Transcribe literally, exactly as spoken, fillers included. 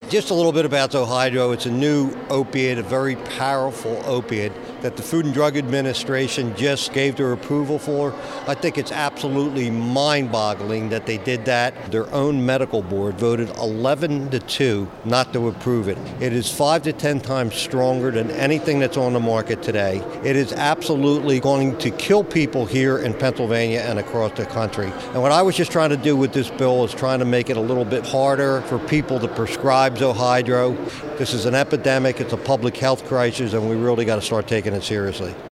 Just a little bit about Zohydro. It's a new opiate, a very powerful opiate that the Food and Drug Administration just gave their approval for. I think it's absolutely mind-boggling that they did that. Their own medical board voted eleven to two not to approve it. It is five to ten times stronger than anything that's on the market today. It is absolutely going to kill people here in Pennsylvania and across the country. And what I was just trying to do with this bill is trying to make it a little bit harder for people to prescribe Zohydro. This is an epidemic, it's a public health crisis, and we really got to start taking it seriously.